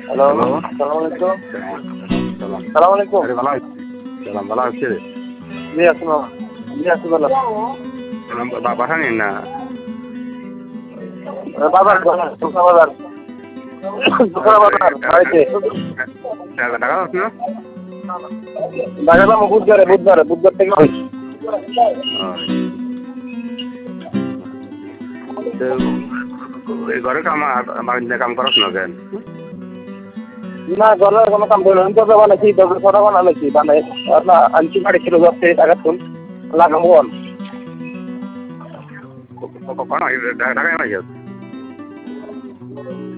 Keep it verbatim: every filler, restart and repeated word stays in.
Hello, hello. আসসালামু আলাইকুম। সালাম। সালাম আলাইকুম। আরে ভালো আছি। সালাম ভালো আছে রে। জি আসসালাম। জি আছি ভালো। সালাম বা বাসা নেই না। বাজার বাজার শুকনা বাজার। শুকনা বাজার বাড়িতে। টাকা আছে না? দেখালাম বুধবারে বুধবারে বুধবার থেকে ওই। তো এই ঘরে কাম বাড়িতে কাম করছ না কেন? না ঘরের কোনো কাম করলাম তো বানাইছি দশ ছটা বানাইছি বানাই না আনছি বাড়ি ছিল দশ থেকে টাকা তুল লাগাবো কখন ঢাকায় মাই